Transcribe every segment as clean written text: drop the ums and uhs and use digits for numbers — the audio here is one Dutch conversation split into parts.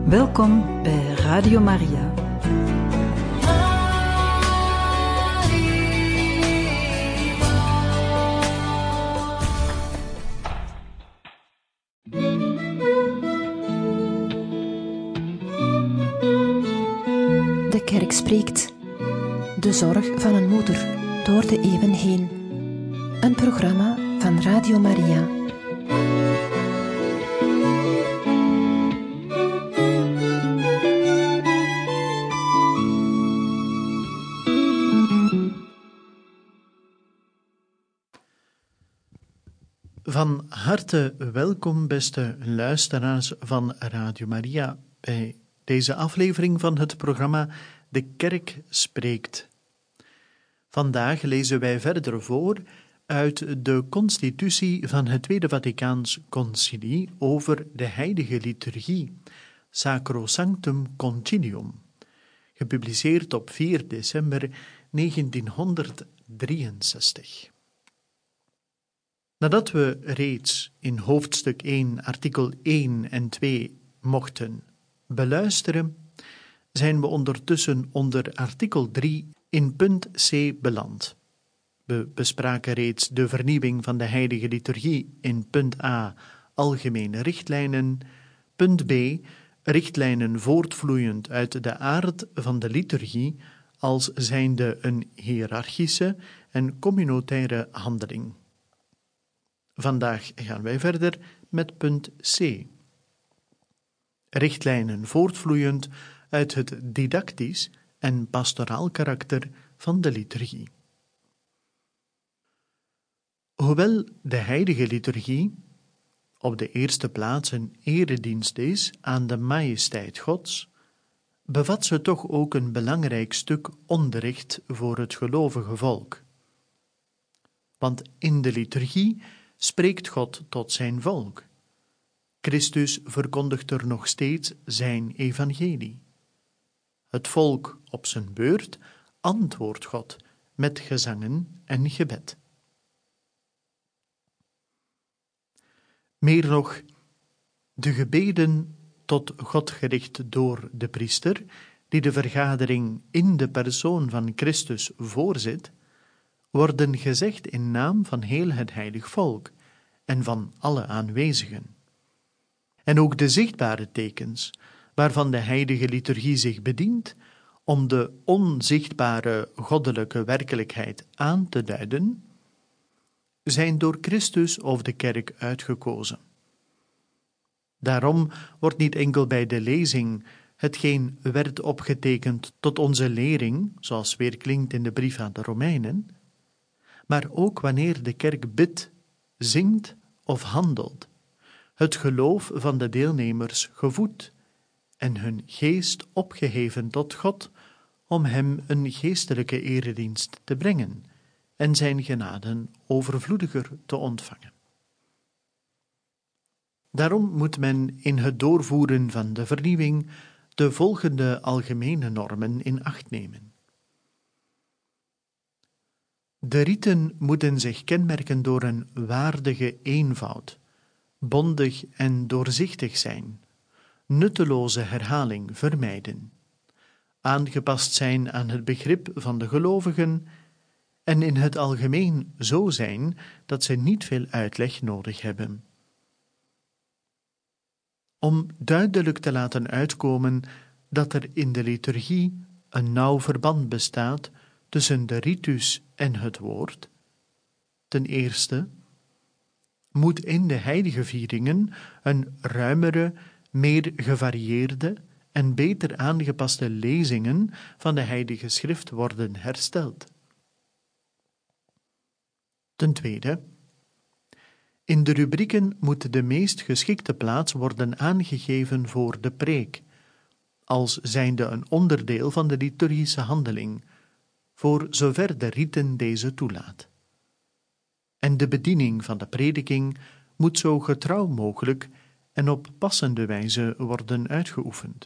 Welkom bij Radio Maria. De kerk spreekt. De zorg van een moeder door de eeuwen heen. Een programma van Radio Maria. Van harte welkom, beste luisteraars van Radio Maria, bij deze aflevering van het programma De Kerk Spreekt. Vandaag lezen wij verder voor uit de constitutie van het Tweede Vaticaans Concilie over de heilige liturgie, Sacrosanctum Concilium, gepubliceerd op 4 december 1963. Nadat we reeds in hoofdstuk 1, artikel 1 en 2 mochten beluisteren, zijn we ondertussen onder artikel 3 in punt C beland. We bespraken reeds de vernieuwing van de heilige liturgie in punt A, algemene richtlijnen, punt B, richtlijnen voortvloeiend uit de aard van de liturgie als zijnde een hiërarchische en communautaire handeling. Vandaag gaan wij verder met punt C. Richtlijnen voortvloeiend uit het didactisch en pastoraal karakter van de liturgie. Hoewel de heilige liturgie op de eerste plaats een eredienst is aan de majesteit Gods, bevat ze toch ook een belangrijk stuk onderricht voor het gelovige volk. Want in de liturgie spreekt God tot zijn volk. Christus verkondigt er nog steeds zijn evangelie. Het volk op zijn beurt antwoordt God met gezangen en gebed. Meer nog, de gebeden tot God gericht door de priester, die de vergadering in de persoon van Christus voorzit, worden gezegd in naam van heel het heilig volk en van alle aanwezigen. En ook de zichtbare tekens, waarvan de heilige liturgie zich bedient, om de onzichtbare goddelijke werkelijkheid aan te duiden, zijn door Christus of de kerk uitgekozen. Daarom wordt niet enkel bij de lezing hetgeen werd opgetekend tot onze lering, zoals weer klinkt in de brief aan de Romeinen, maar ook wanneer de kerk bidt, zingt of handelt, het geloof van de deelnemers gevoed en hun geest opgeheven tot God om hem een geestelijke eredienst te brengen en zijn genaden overvloediger te ontvangen. Daarom moet men in het doorvoeren van de vernieuwing de volgende algemene normen in acht nemen. De riten moeten zich kenmerken door een waardige eenvoud, bondig en doorzichtig zijn, nutteloze herhaling vermijden, aangepast zijn aan het begrip van de gelovigen en in het algemeen zo zijn dat ze niet veel uitleg nodig hebben. Om duidelijk te laten uitkomen dat er in de liturgie een nauw verband bestaat tussen de ritus en het woord. Ten eerste moet in de heilige vieringen een ruimere, meer gevarieerde en beter aangepaste lezingen van de heilige schrift worden hersteld. Ten tweede, in de rubrieken moet de meest geschikte plaats worden aangegeven voor de preek, als zijnde een onderdeel van de liturgische handeling, voor zover de riten deze toelaat. En de bediening van de prediking moet zo getrouw mogelijk en op passende wijze worden uitgeoefend.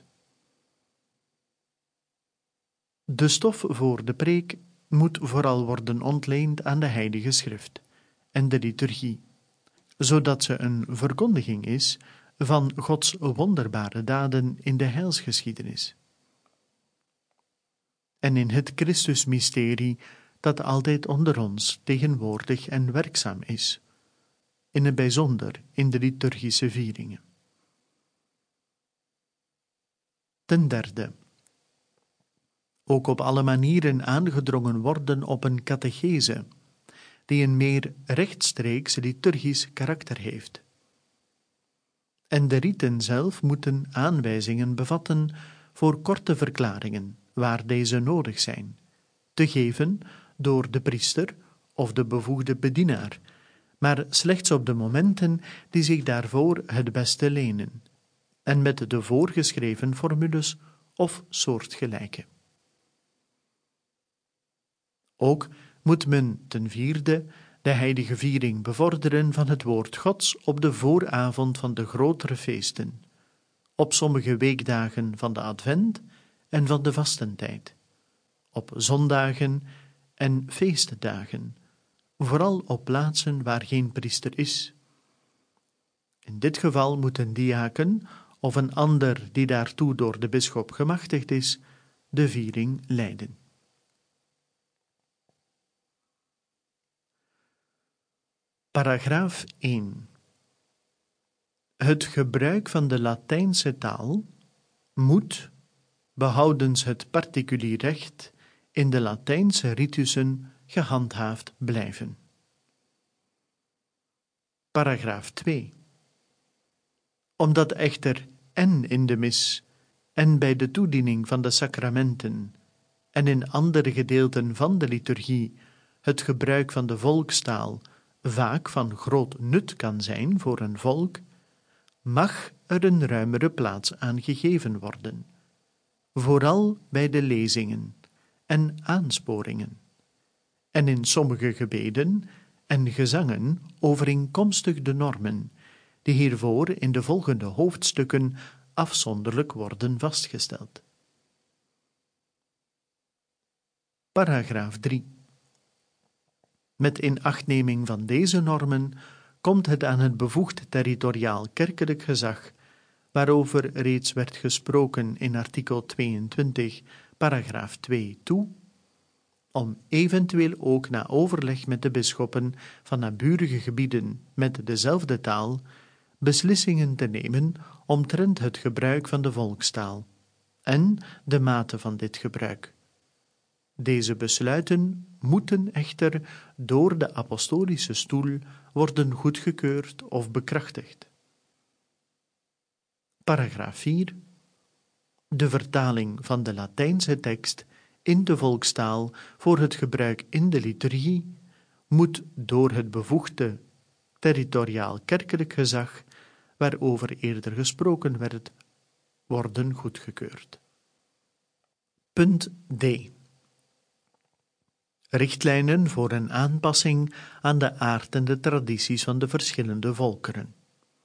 De stof voor de preek moet vooral worden ontleend aan de heilige schrift en de liturgie, zodat ze een verkondiging is van Gods wonderbare daden in de heilsgeschiedenis. En in het Christusmysterie dat altijd onder ons tegenwoordig en werkzaam is, in het bijzonder in de liturgische vieringen. Ten derde, ook op alle manieren aangedrongen worden op een catechese, die een meer rechtstreeks liturgisch karakter heeft. En de riten zelf moeten aanwijzingen bevatten voor korte verklaringen, waar deze nodig zijn, te geven door de priester of de bevoegde bedienaar, maar slechts op de momenten die zich daarvoor het beste lenen, en met de voorgeschreven formules of soortgelijke. Ook moet men ten vierde de heilige viering bevorderen van het woord Gods op de vooravond van de grotere feesten, op sommige weekdagen van de advent en van de vastentijd, op zondagen en feestdagen, vooral op plaatsen waar geen priester is. In dit geval moet een diaken of een ander die daartoe door de bisschop gemachtigd is, de viering leiden. Paragraaf 1. Het gebruik van de Latijnse taal moet, behoudens het particulier recht, in de Latijnse ritussen gehandhaafd blijven. Paragraaf 2. Omdat echter en in de mis en bij de toediening van de sacramenten en in andere gedeelten van de liturgie het gebruik van de volkstaal vaak van groot nut kan zijn voor een volk, mag er een ruimere plaats aan gegeven worden, vooral bij de lezingen en aansporingen, en in sommige gebeden en gezangen overeenkomstig de normen, die hiervoor in de volgende hoofdstukken afzonderlijk worden vastgesteld. Paragraaf 3. Met inachtneming van deze normen komt het aan het bevoegd territoriaal kerkelijk gezag, waarover reeds werd gesproken in artikel 22, paragraaf 2 toe, om eventueel ook na overleg met de bisschoppen van naburige gebieden met dezelfde taal beslissingen te nemen omtrent het gebruik van de volkstaal en de mate van dit gebruik. Deze besluiten moeten echter door de apostolische stoel worden goedgekeurd of bekrachtigd. Paragraaf 4. De vertaling van de Latijnse tekst in de volkstaal voor het gebruik in de liturgie moet door het bevoegde territoriaal kerkelijk gezag, waarover eerder gesproken werd, worden goedgekeurd. Punt D. Richtlijnen voor een aanpassing aan de aard en de tradities van de verschillende volkeren.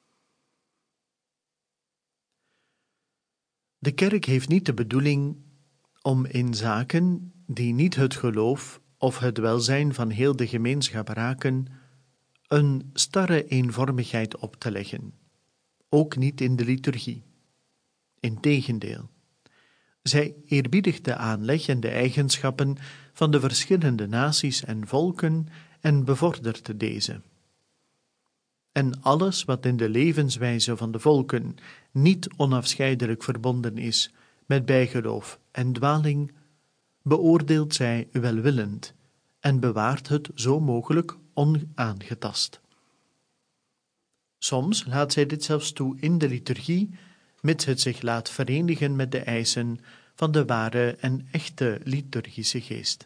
De kerk heeft niet de bedoeling om in zaken die niet het geloof of het welzijn van heel de gemeenschap raken, een starre eenvormigheid op te leggen, ook niet in de liturgie. Integendeel, zij eerbiedigt de aanleg en de eigenschappen van de verschillende naties en volken en bevordert deze. En alles wat in de levenswijze van de volken niet onafscheidelijk verbonden is met bijgeloof en dwaling, beoordeelt zij welwillend en bewaart het zo mogelijk onaangetast. Soms laat zij dit zelfs toe in de liturgie, mits het zich laat verenigen met de eisen van de ware en echte liturgische geest.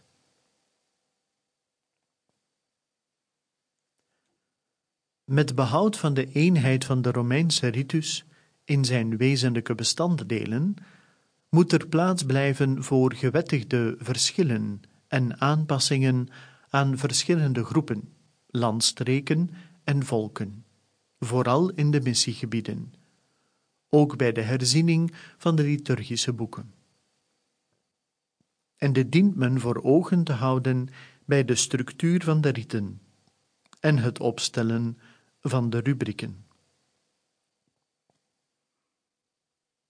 Met behoud van de eenheid van de Romeinse ritus in zijn wezenlijke bestanddelen, moet er plaats blijven voor gewettigde verschillen en aanpassingen aan verschillende groepen, landstreken en volken, vooral in de missiegebieden, ook bij de herziening van de liturgische boeken. En dit dient men voor ogen te houden bij de structuur van de riten en het opstellen van de rubrieken.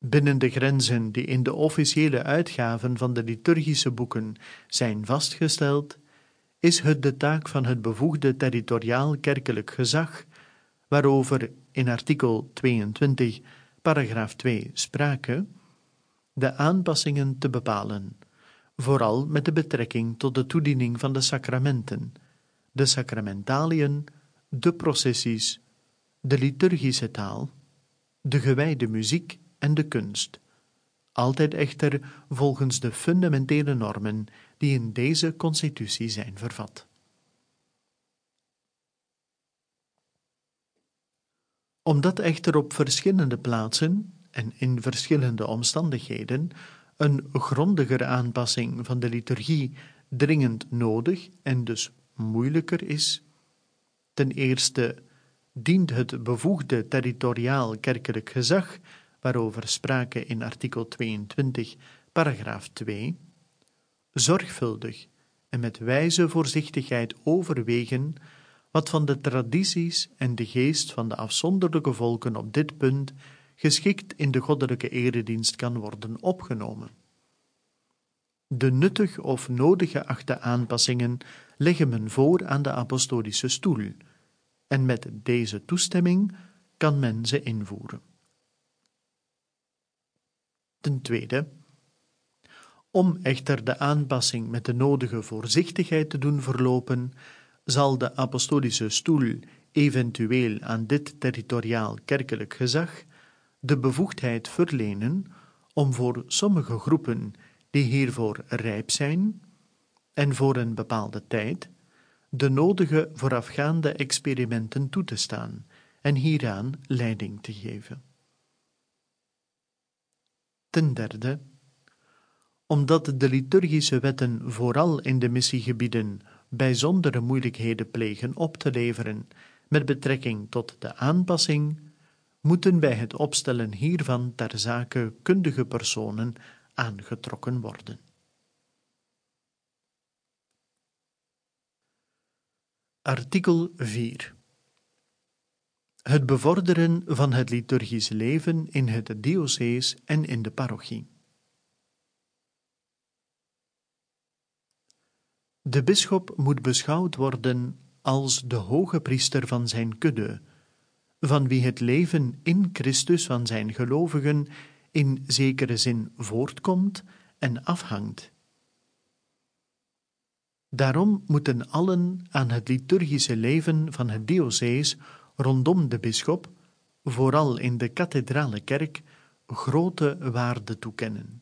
binnen de grenzen die in de officiële uitgaven van de liturgische boeken zijn vastgesteld, is het de taak van het bevoegde territoriaal kerkelijk gezag, waarover in artikel 22, paragraaf 2 sprake, de aanpassingen te bepalen, vooral met de betrekking tot de toediening van de sacramenten, de sacramentaliën, de processies, de liturgische taal, de gewijde muziek en de kunst, altijd echter volgens de fundamentele normen die in deze constitutie zijn vervat. Omdat echter op verschillende plaatsen en in verschillende omstandigheden een grondiger aanpassing van de liturgie dringend nodig en dus moeilijker is, ten eerste dient het bevoegde territoriaal kerkelijk gezag, waarover sprake in artikel 22, paragraaf 2, zorgvuldig en met wijze voorzichtigheid overwegen wat van de tradities en de geest van de afzonderlijke volken op dit punt geschikt in de goddelijke eredienst kan worden opgenomen. De nuttig of nodig geachte aanpassingen leggen men voor aan de apostolische stoel, en met deze toestemming kan men ze invoeren. Ten tweede, om echter de aanpassing met de nodige voorzichtigheid te doen verlopen, zal de apostolische stoel eventueel aan dit territoriaal kerkelijk gezag de bevoegdheid verlenen om voor sommige groepen die hiervoor rijp zijn en voor een bepaalde tijd de nodige voorafgaande experimenten toe te staan en hieraan leiding te geven. Ten derde, omdat de liturgische wetten vooral in de missiegebieden bijzondere moeilijkheden plegen op te leveren met betrekking tot de aanpassing, moeten bij het opstellen hiervan ter zake kundige personen aangetrokken worden. Artikel 4. Het bevorderen van het liturgisch leven in het diocees en in de parochie. De bisschop moet beschouwd worden als de hoge priester van zijn kudde, van wie het leven in Christus van zijn gelovigen in zekere zin voortkomt en afhangt. Daarom moeten allen aan het liturgische leven van het diocees rondom de bisschop, vooral in de kathedrale kerk, grote waarde toekennen.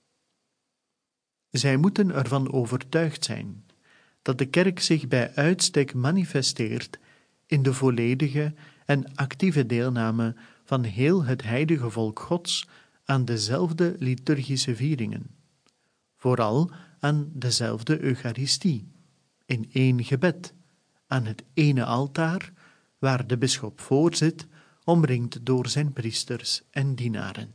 Zij moeten ervan overtuigd zijn dat de kerk zich bij uitstek manifesteert in de volledige en actieve deelname van heel het heilige volk Gods aan dezelfde liturgische vieringen, vooral aan dezelfde Eucharistie, in één gebed, aan het ene altaar, waar de bisschop voorzit, omringd door zijn priesters en dienaren.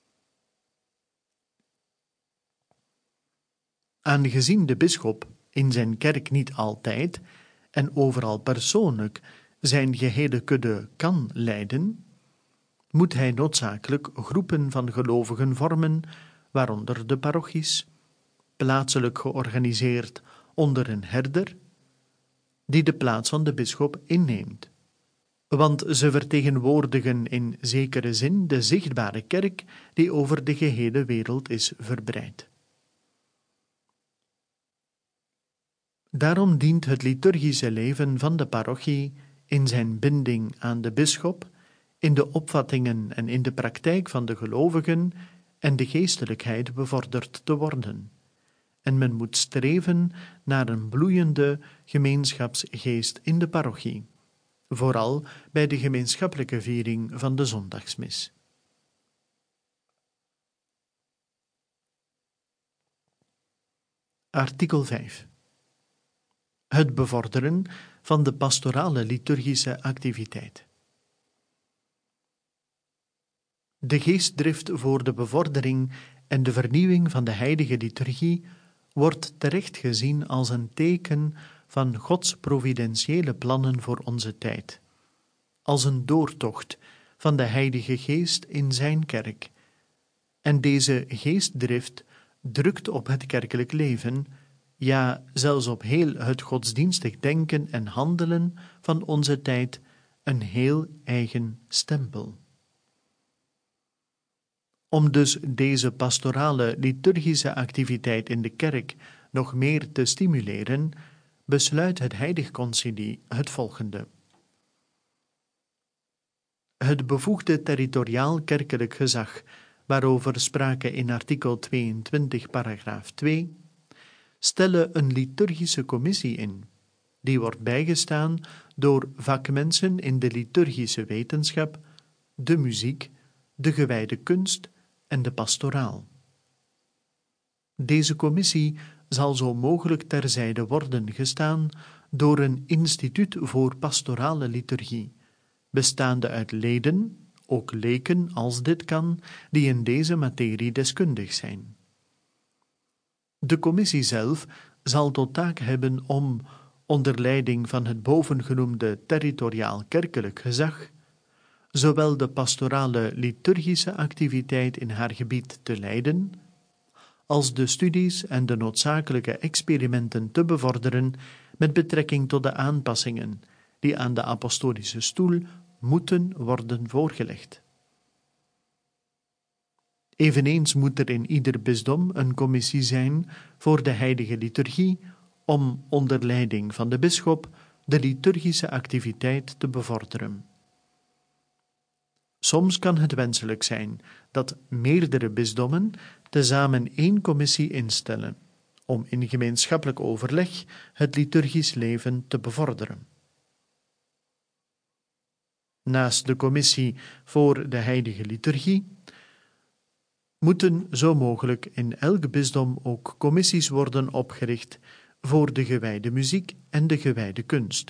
Aangezien de bisschop in zijn kerk niet altijd en overal persoonlijk zijn gehele kudde kan leiden, moet hij noodzakelijk groepen van gelovigen vormen, waaronder de parochies, plaatselijk georganiseerd onder een herder, die de plaats van de bisschop inneemt. Want ze vertegenwoordigen in zekere zin de zichtbare kerk die over de gehele wereld is verbreid. Daarom dient het liturgische leven van de parochie in zijn binding aan de bisschop, in de opvattingen en in de praktijk van de gelovigen en de geestelijkheid bevorderd te worden. En men moet streven naar een bloeiende gemeenschapsgeest in de parochie, vooral bij de gemeenschappelijke viering van de zondagsmis. Artikel 5. Het bevorderen van de pastorale liturgische activiteit. De geestdrift voor de bevordering en de vernieuwing van de heilige liturgie wordt terecht gezien als een teken van Gods providentiële plannen voor onze tijd, als een doortocht van de Heilige Geest in zijn kerk, En deze geestdrift drukt op het kerkelijk leven, ja, zelfs op heel het godsdienstig denken en handelen van onze tijd, een heel eigen stempel. Om dus deze pastorale liturgische activiteit in de kerk nog meer te stimuleren, besluit het Heilig Concilie het volgende. Het bevoegde territoriaal kerkelijk gezag, waarover sprake in artikel 22, paragraaf 2, stellen een liturgische commissie in, die wordt bijgestaan door vakmensen in de liturgische wetenschap, de muziek, de gewijde kunst en de pastoraal. Deze commissie zal zo mogelijk terzijde worden gestaan door een instituut voor pastorale liturgie, bestaande uit leden, ook leken als dit kan, die in deze materie deskundig zijn. De commissie zelf zal tot taak hebben om, onder leiding van het bovengenoemde territoriaal kerkelijk gezag, zowel de pastorale liturgische activiteit in haar gebied te leiden, als de studies en de noodzakelijke experimenten te bevorderen met betrekking tot de aanpassingen die aan de apostolische stoel moeten worden voorgelegd. Eveneens moet er in ieder bisdom een commissie zijn voor de heilige liturgie om onder leiding van de bisschop de liturgische activiteit te bevorderen. Soms kan het wenselijk zijn dat meerdere bisdommen tezamen één commissie instellen om in gemeenschappelijk overleg het liturgisch leven te bevorderen. Naast de commissie voor de heilige liturgie moeten zo mogelijk in elk bisdom ook commissies worden opgericht voor de gewijde muziek en de gewijde kunst.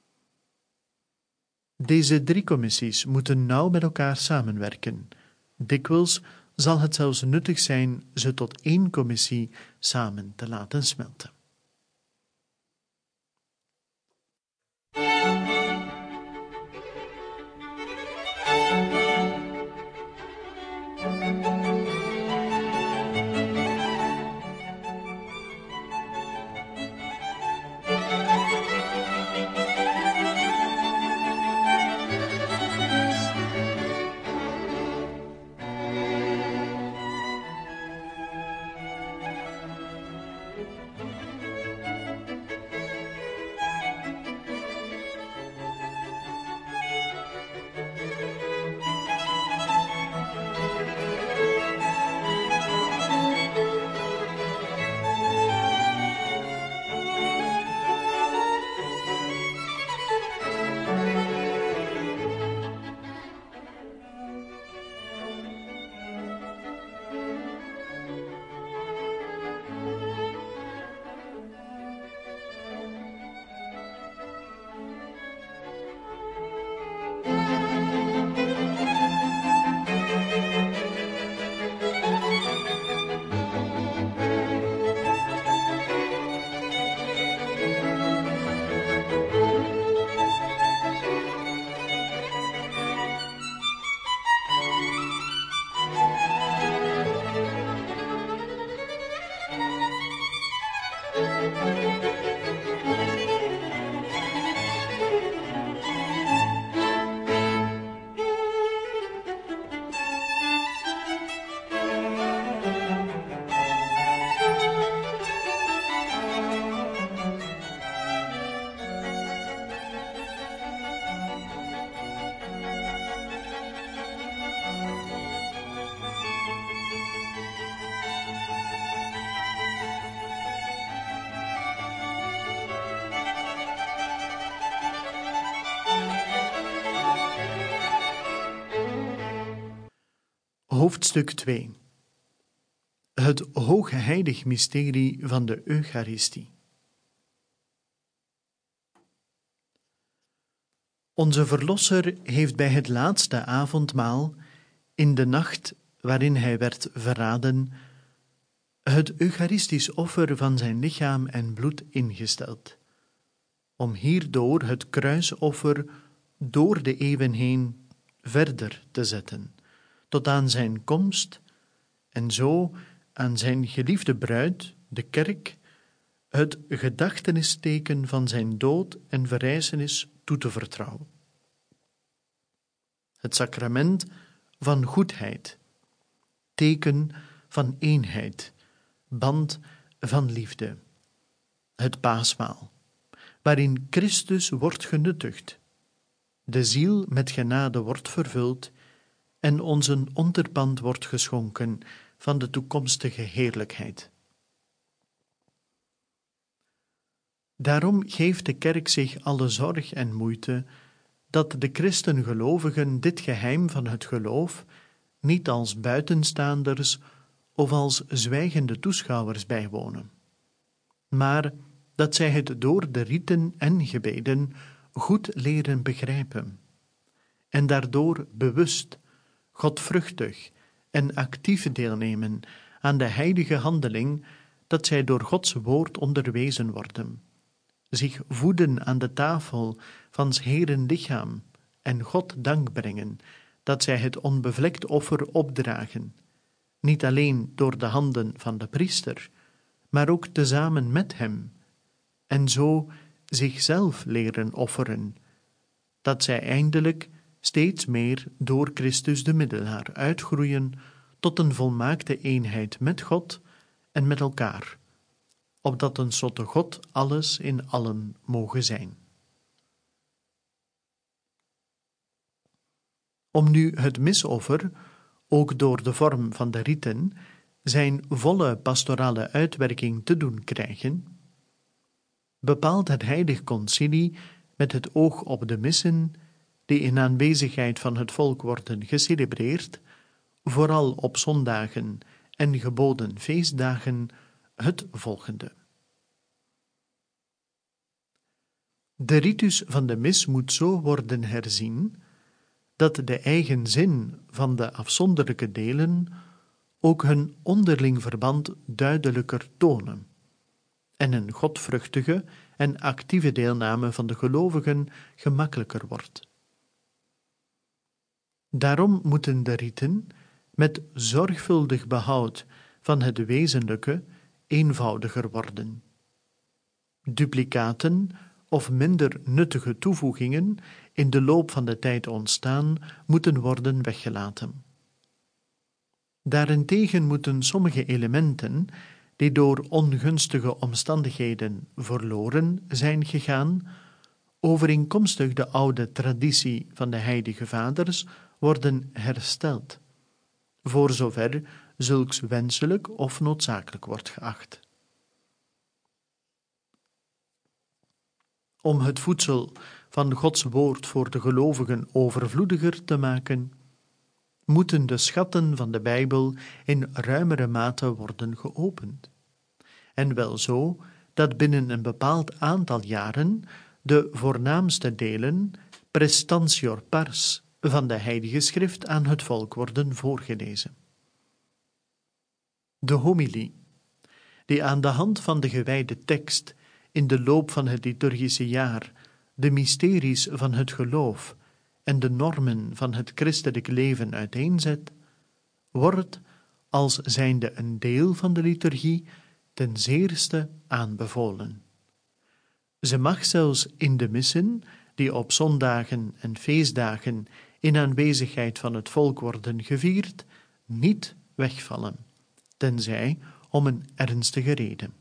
Deze 3 commissies moeten nauw met elkaar samenwerken. Dikwijls zal het zelfs nuttig zijn ze tot 1 commissie samen te laten smelten. Hoofdstuk 2. Het hoogheilig mysterie van de Eucharistie. Onze Verlosser heeft bij het laatste avondmaal, in de nacht waarin hij werd verraden, het Eucharistisch offer van zijn lichaam en bloed ingesteld, om hierdoor het kruisoffer door de eeuwen heen verder te zetten, tot aan zijn komst en zo aan zijn geliefde bruid, de kerk, het gedachtenisteken van zijn dood en verrijzenis toe te vertrouwen. Het sacrament van goedheid, teken van eenheid, band van liefde. Het paasmaal, waarin Christus wordt genuttigd, de ziel met genade wordt vervuld en ons een onderpand wordt geschonken van de toekomstige heerlijkheid. Daarom geeft de kerk zich alle zorg en moeite dat de christengelovigen dit geheim van het geloof niet als buitenstaanders of als zwijgende toeschouwers bijwonen, maar dat zij het door de riten en gebeden goed leren begrijpen en daardoor bewust, godvruchtig en actief deelnemen aan de heilige handeling dat zij door Gods woord onderwezen worden, zich voeden aan de tafel van 's Heeren lichaam en God dank brengen dat zij het onbevlekt offer opdragen, niet alleen door de handen van de priester, maar ook tezamen met hem, en zo zichzelf leren offeren, dat zij eindelijk steeds meer door Christus de middelaar uitgroeien tot een volmaakte eenheid met God en met elkaar, opdat tenslotte God alles in allen moge zijn. Om nu het misoffer, ook door de vorm van de riten, zijn volle pastorale uitwerking te doen krijgen, bepaalt het Heilig Concilie met het oog op de missen, die in aanwezigheid van het volk worden gecelebreerd, vooral op zondagen en geboden feestdagen, het volgende. De ritus van de mis moet zo worden herzien dat de eigen zin van de afzonderlijke delen ook hun onderling verband duidelijker tonen en een godvruchtige en actieve deelname van de gelovigen gemakkelijker wordt. Daarom moeten de riten met zorgvuldig behoud van het wezenlijke eenvoudiger worden. Duplicaten of minder nuttige toevoegingen in de loop van de tijd ontstaan, moeten worden weggelaten. Daarentegen moeten sommige elementen, die door ongunstige omstandigheden verloren zijn gegaan, overeenkomstig de oude traditie van de heilige vaders, worden hersteld, voor zover zulks wenselijk of noodzakelijk wordt geacht. Om het voedsel van Gods woord voor de gelovigen overvloediger te maken, moeten de schatten van de Bijbel in ruimere mate worden geopend. En wel zo dat binnen een bepaald aantal jaren de voornaamste delen, prestantior pars, van de Heilige Schrift aan het volk worden voorgelezen. De homilie, die aan de hand van de gewijde tekst in de loop van het liturgische jaar de mysteries van het geloof en de normen van het christelijk leven uiteenzet, wordt, als zijnde een deel van de liturgie, ten zeerste aanbevolen. Ze mag zelfs in de missen, die op zondagen en feestdagen in aanwezigheid van het volk worden gevierd, niet wegvallen, tenzij om een ernstige reden.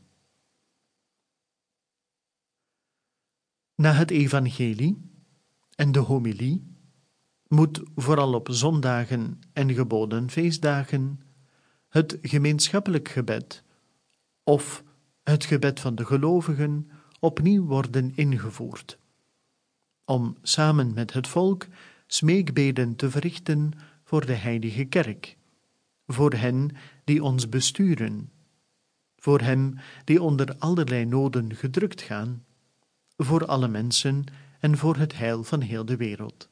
Na het evangelie en de homilie moet vooral op zondagen en geboden feestdagen het gemeenschappelijk gebed of het gebed van de gelovigen opnieuw worden ingevoerd, om samen met het volk smeekbeden te verrichten voor de heilige kerk, voor hen die ons besturen, voor hen die onder allerlei noden gedrukt gaan, voor alle mensen en voor het heil van heel de wereld.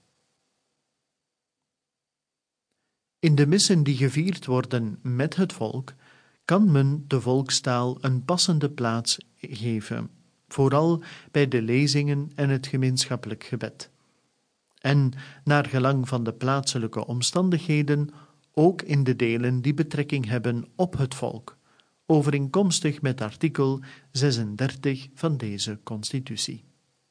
In de missen die gevierd worden met het volk, kan men de volkstaal een passende plaats geven, vooral bij de lezingen en het gemeenschappelijk gebed. En, naar gelang van de plaatselijke omstandigheden, ook in de delen die betrekking hebben op het volk, overeenkomstig met artikel 36 van deze constitutie.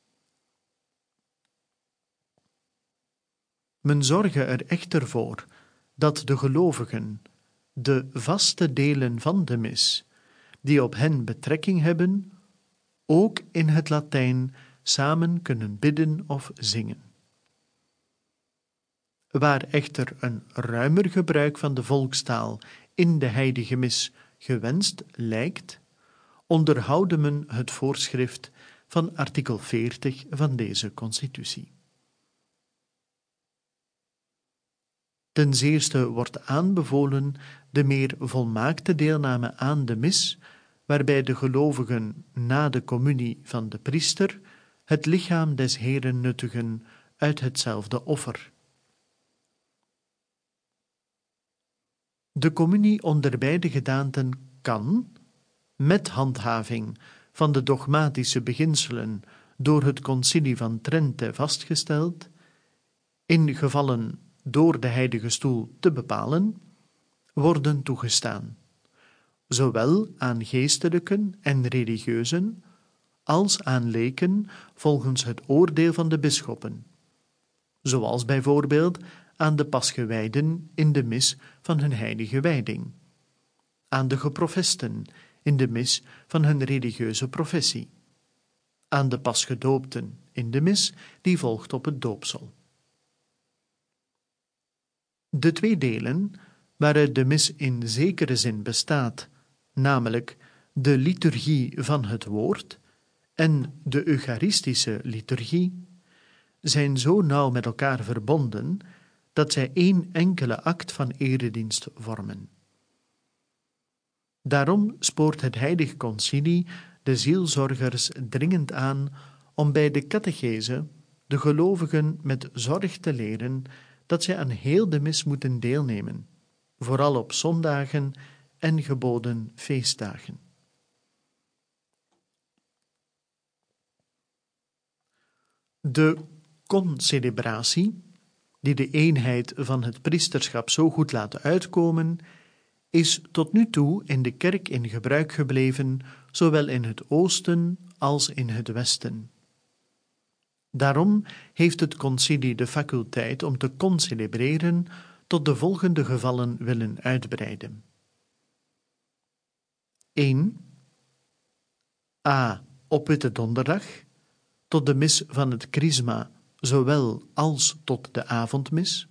Men zorge er echter voor dat de gelovigen de vaste delen van de mis, die op hen betrekking hebben, ook in het Latijn samen kunnen bidden of zingen. Waar echter een ruimer gebruik van de volkstaal in de heilige mis gewenst lijkt, onderhoude men het voorschrift van artikel 40 van deze constitutie. Ten zeerste wordt aanbevolen de meer volmaakte deelname aan de mis, waarbij de gelovigen na de communie van de priester het lichaam des Heeren nuttigen uit hetzelfde offer. De communie onder beide gedaanten kan, met handhaving van de dogmatische beginselen door het Concilie van Trente vastgesteld, in gevallen door de Heilige Stoel te bepalen, worden toegestaan, zowel aan geestelijken en religieuzen als aan leken volgens het oordeel van de bisschoppen, zoals bijvoorbeeld aan de pasgewijden in de mis van hun heilige wijding, aan de geprofesten in de mis van hun religieuze professie, aan de pasgedoopten in de mis die volgt op het doopsel. De twee delen waaruit de mis in zekere zin bestaat, namelijk de liturgie van het woord en de eucharistische liturgie, zijn zo nauw met elkaar verbonden dat zij één enkele act van eredienst vormen. Daarom spoort het Heilig Concilie de zielzorgers dringend aan om bij de catechese de gelovigen met zorg te leren dat zij aan heel de mis moeten deelnemen, vooral op zondagen en geboden feestdagen. De concelebratie, die de eenheid van het priesterschap zo goed laat uitkomen, is tot nu toe in de kerk in gebruik gebleven, zowel in het oosten als in het westen. Daarom heeft het concilie de faculteit om te concelebreren tot de volgende gevallen willen uitbreiden. 1. A. Op Witte Donderdag, tot de mis van het Chrisma, zowel als tot de avondmis.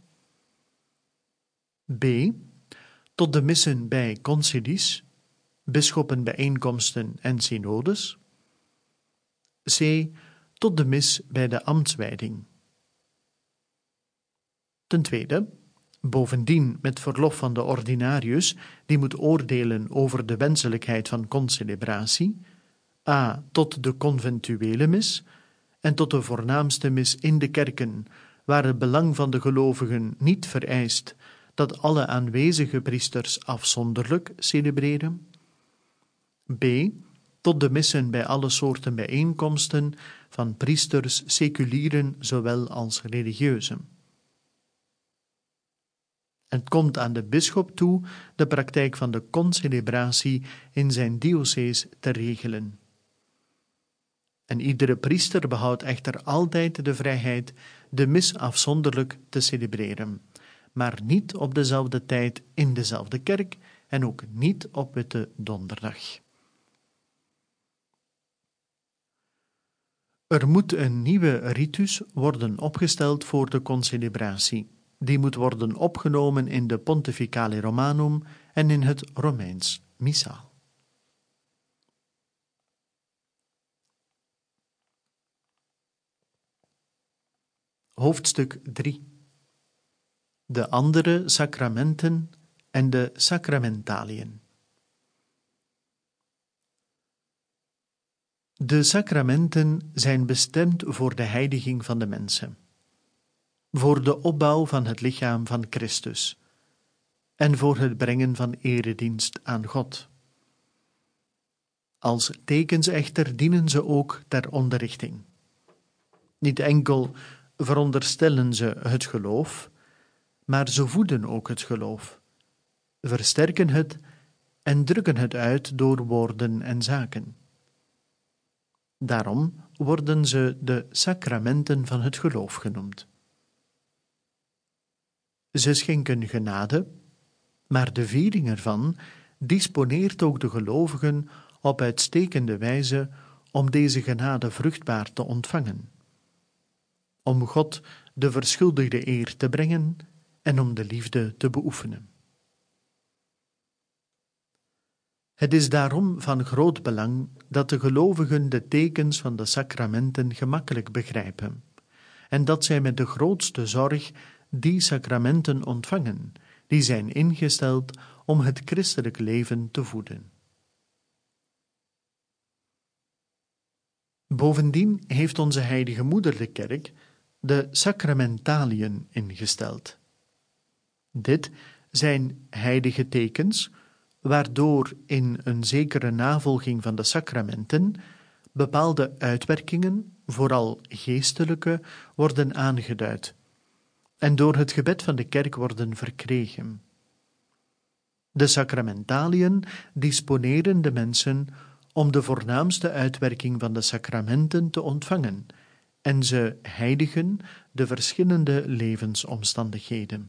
B. Tot de missen bij concilies, bisschoppenbijeenkomsten en synodes. C. Tot de mis bij de ambtswijding. Ten tweede, bovendien met verlof van de ordinarius, die moet oordelen over de wenselijkheid van concelebratie, a. tot de conventuele mis en tot de voornaamste mis in de kerken, waar het belang van de gelovigen niet vereist dat alle aanwezige priesters afzonderlijk celebreren. B. Tot de missen bij alle soorten bijeenkomsten van priesters, seculieren zowel als religieuzen. Het komt aan de bisschop toe de praktijk van de concelebratie in zijn diocees te regelen. En iedere priester behoudt echter altijd de vrijheid de mis afzonderlijk te celebreren, maar niet op dezelfde tijd in dezelfde kerk en ook niet op Witte Donderdag. Er moet een nieuwe ritus worden opgesteld voor de concelebratie. Die moet worden opgenomen in de Pontificale Romanum en in het Romeins Missaal. Hoofdstuk 3. De andere sacramenten en de sacramentaliën. De sacramenten zijn bestemd voor de heiliging van de mensen, voor de opbouw van het lichaam van Christus en voor het brengen van eredienst aan God. Als tekens echter dienen ze ook ter onderrichting. Niet enkel veronderstellen ze het geloof, maar ze voeden ook het geloof versterken het en drukken het uit door woorden en zaken. Daarom worden ze de sacramenten van het geloof genoemd. Ze schenken genade, maar de viering ervan disponeert ook de gelovigen op uitstekende wijze om deze genade vruchtbaar te ontvangen, om God de verschuldigde eer te brengen en om de liefde te beoefenen. Het is daarom van groot belang dat de gelovigen de tekens van de sacramenten gemakkelijk begrijpen en dat zij met de grootste zorg die sacramenten ontvangen, die zijn ingesteld om het christelijk leven te voeden. Bovendien heeft onze heilige moeder de kerk de sacramentaliën ingesteld. Dit zijn heilige tekens, waardoor in een zekere navolging van de sacramenten bepaalde uitwerkingen, vooral geestelijke, worden aangeduid en door het gebed van de kerk worden verkregen. De sacramentaliën disponeren de mensen om de voornaamste uitwerking van de sacramenten te ontvangen en ze heiligen de verschillende levensomstandigheden.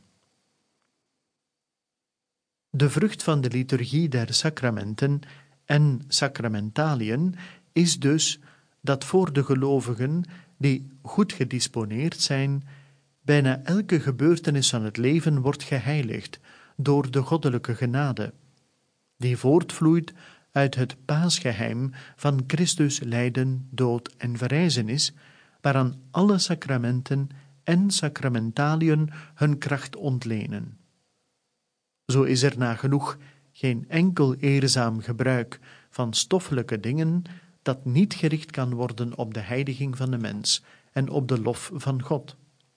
De vrucht van de liturgie der sacramenten en sacramentaliën is dus dat voor de gelovigen die goed gedisponeerd zijn, bijna elke gebeurtenis van het leven wordt geheiligd door de goddelijke genade, die voortvloeit uit het paasgeheim van Christus lijden, dood en verrijzenis, waaraan alle sacramenten en sacramentaliën hun kracht ontlenen. Zo is er nagenoeg geen enkel eerzaam gebruik van stoffelijke dingen dat niet gericht kan worden op de heiliging van de mens en op de lof van God.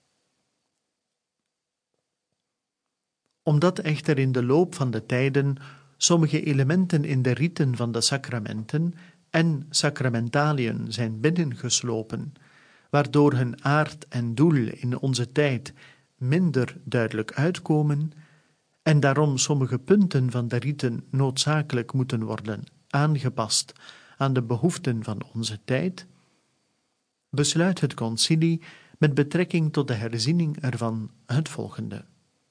Omdat echter in de loop van de tijden sommige elementen in de riten van de sacramenten en sacramentaliën zijn binnengeslopen, waardoor hun aard en doel in onze tijd minder duidelijk uitkomen, en daarom sommige punten van de riten noodzakelijk moeten worden aangepast aan de behoeften van onze tijd, besluit het concilie met betrekking tot de herziening ervan het volgende.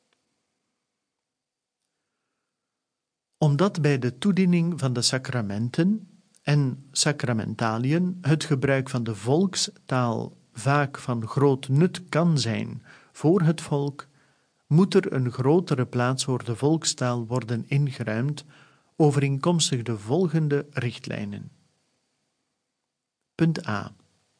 Omdat bij de toediening van de sacramenten en sacramentaliën het gebruik van de volkstaal vaak van groot nut kan zijn voor het volk, moet er een grotere plaats voor de volkstaal worden ingeruimd overeenkomstig de volgende richtlijnen. Punt A.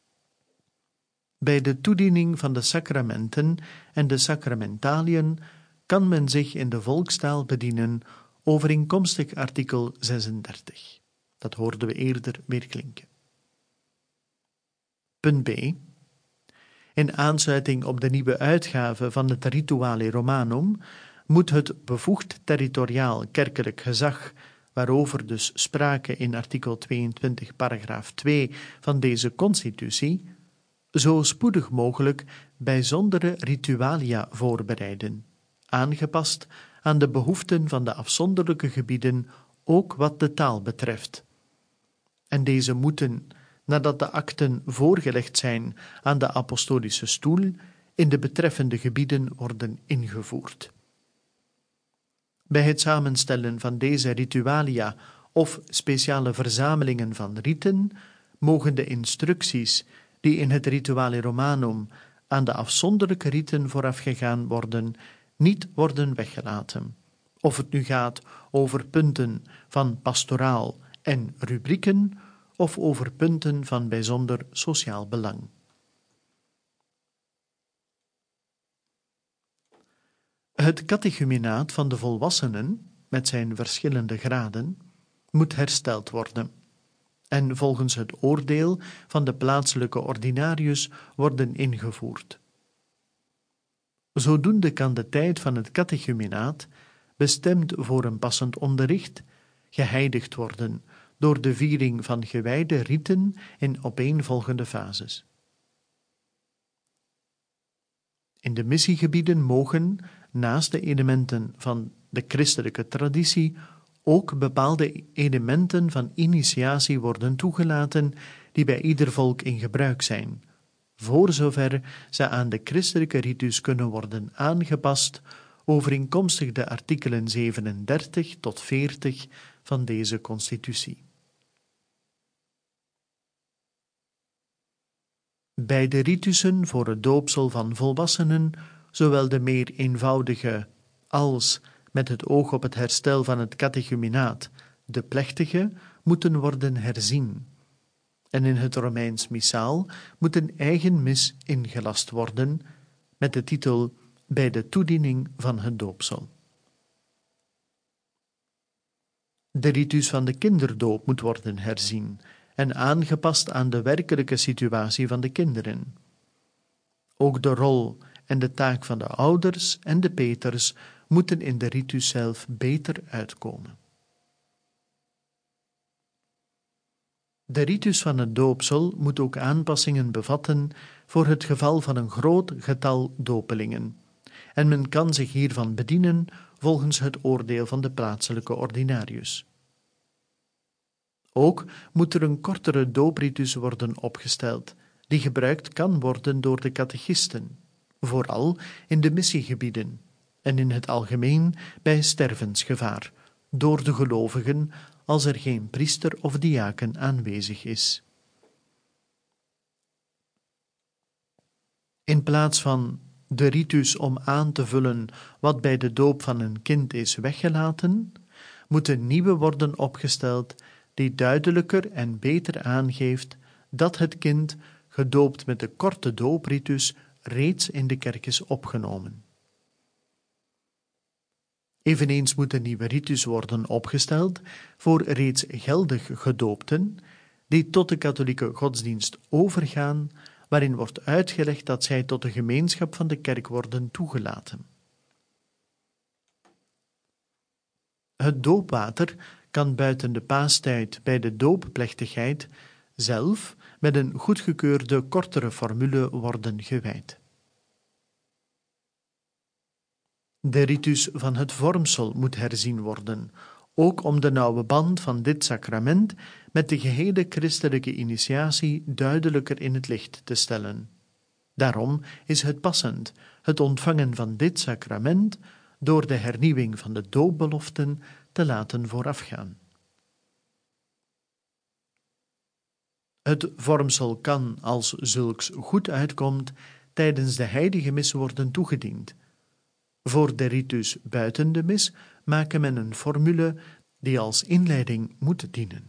Bij de toediening van de sacramenten en de sacramentaliën kan men zich in de volkstaal bedienen overeenkomstig artikel 36. Dat hoorden we eerder weer klinken. Punt B. In aansluiting op de nieuwe uitgave van het Rituale Romanum moet het bevoegd territoriaal kerkelijk gezag, waarover dus sprake in artikel 22 paragraaf 2 van deze constitutie, zo spoedig mogelijk bijzondere ritualia voorbereiden, aangepast aan de behoeften van de afzonderlijke gebieden, ook wat de taal betreft. En deze moeten, nadat de akten voorgelegd zijn aan de apostolische stoel, in de betreffende gebieden worden ingevoerd. Bij het samenstellen van deze ritualia of speciale verzamelingen van riten mogen de instructies die in het Rituale Romanum aan de afzonderlijke riten voorafgegaan worden, niet worden weggelaten, of het nu gaat over punten van pastoraal en rubrieken of over punten van bijzonder sociaal belang. Het catechumenaat van de volwassenen, met zijn verschillende graden, moet hersteld worden en volgens het oordeel van de plaatselijke ordinarius worden ingevoerd. Zodoende kan de tijd van het catechumenaat, bestemd voor een passend onderricht, geheiligd worden door de viering van gewijde riten in opeenvolgende fases. In de missiegebieden mogen, naast de elementen van de christelijke traditie ook bepaalde elementen van initiatie worden toegelaten die bij ieder volk in gebruik zijn, voor zover ze aan de christelijke ritus kunnen worden aangepast, overeenkomstig de artikelen 37 tot 40 van deze constitutie. Bij de ritussen voor het doopsel van volwassenen, zowel de meer eenvoudige als, met het oog op het herstel van het catechumenaat, de plechtige, moeten worden herzien. En in het Romeins missaal moet een eigen mis ingelast worden, met de titel bij de toediening van het doopsel. De ritus van de kinderdoop moet worden herzien en aangepast aan de werkelijke situatie van de kinderen. Ook de rol en de taak van de ouders en de peters moeten in de ritus zelf beter uitkomen. De ritus van het doopsel moet ook aanpassingen bevatten voor het geval van een groot getal dopelingen, en men kan zich hiervan bedienen volgens het oordeel van de plaatselijke ordinarius. Ook moet er een kortere doopritus worden opgesteld, die gebruikt kan worden door de catechisten, vooral in de missiegebieden en in het algemeen bij stervensgevaar, door de gelovigen als er geen priester of diaken aanwezig is. In plaats van de ritus om aan te vullen wat bij de doop van een kind is weggelaten, moeten nieuwe worden opgesteld die duidelijker en beter aangeeft dat het kind, gedoopt met de korte doopritus, reeds in de kerk is opgenomen. Eveneens moet een nieuwe ritus worden opgesteld voor reeds geldig gedoopten, die tot de katholieke godsdienst overgaan, waarin wordt uitgelegd dat zij tot de gemeenschap van de kerk worden toegelaten. Het doopwater kan buiten de paastijd bij de doopplechtigheid zelf met een goedgekeurde kortere formule worden gewijd. De ritus van het vormsel moet herzien worden, ook om de nauwe band van dit sacrament met de gehele christelijke initiatie duidelijker in het licht te stellen. Daarom is het passend het ontvangen van dit sacrament door de hernieuwing van de doopbeloften te laten voorafgaan. Het vormsel kan, als zulks goed uitkomt, tijdens de heilige mis worden toegediend. Voor de ritus buiten de mis maken men een formule die als inleiding moet dienen.